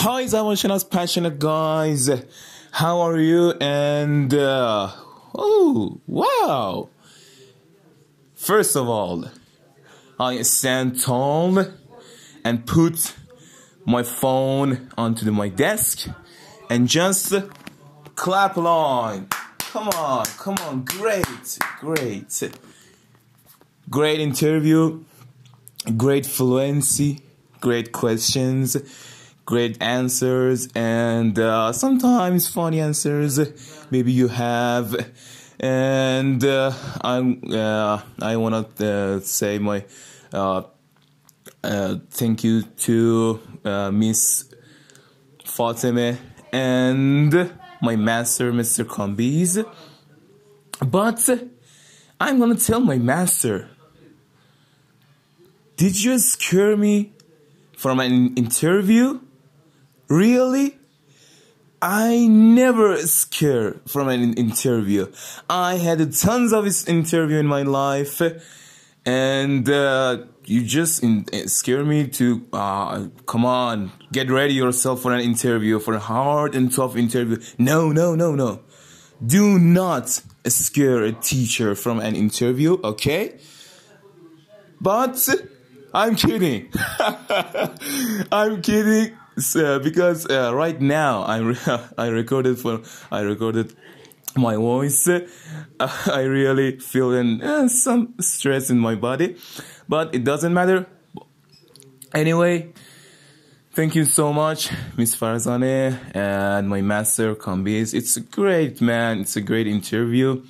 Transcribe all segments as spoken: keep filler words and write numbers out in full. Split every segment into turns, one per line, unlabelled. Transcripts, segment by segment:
Hi, Zavashana's passionate guys. How are you? And uh, oh, wow! First of all, I stand tall and put my phone onto the, my desk and just clap along. Come on, come on, great, great, great interview, great fluency, great questions, great answers, and uh, sometimes funny answers. Maybe you have, and uh, I'm. Uh, I wanna uh, say my uh, uh, thank you to uh, Miss Fatime and my master, Mister Kambiz. But I'm gonna tell my master, did you scare me from an interview? Really? I never scared from an interview. I had tons of interview in my life, and uh, you just in, uh, scare me to uh, come on, get ready yourself for an interview, for a hard and tough interview. No, no, no, no. Do not scare a teacher from an interview, okay? But I'm kidding. I'm kidding. Uh, because uh, right now I re I recorded for I recorded my voice. Uh, I really feel uh, some stress in my body, but it doesn't matter. Anyway, thank you so much, Miss Farzaneh and my master Kambiz. It's a great man. It's a great interview.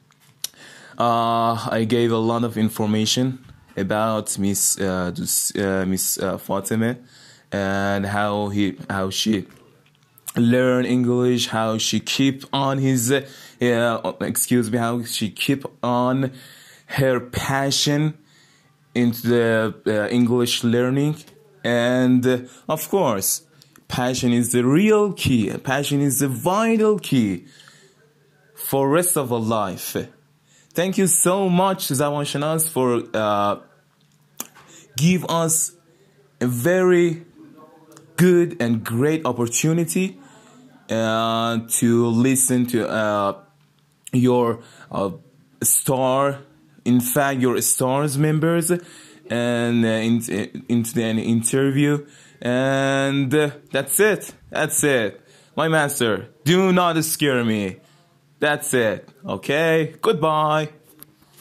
Uh, I gave a lot of information about Miss uh, uh, Miss uh, Fatime, and how he how she learn English, how she keep on his uh, uh, excuse me how she keep on her passion into the uh, English learning. And uh, of course, passion is the real key. Passion is the vital key for rest of our life. Thank you so much, Zawanshanas, for uh, give us a very good and great opportunity uh, to listen to uh, your uh, star, in fact, your stars members, and uh, in, into the interview. And uh, that's it. That's it. My master, do not scare me. That's it. Okay? Goodbye.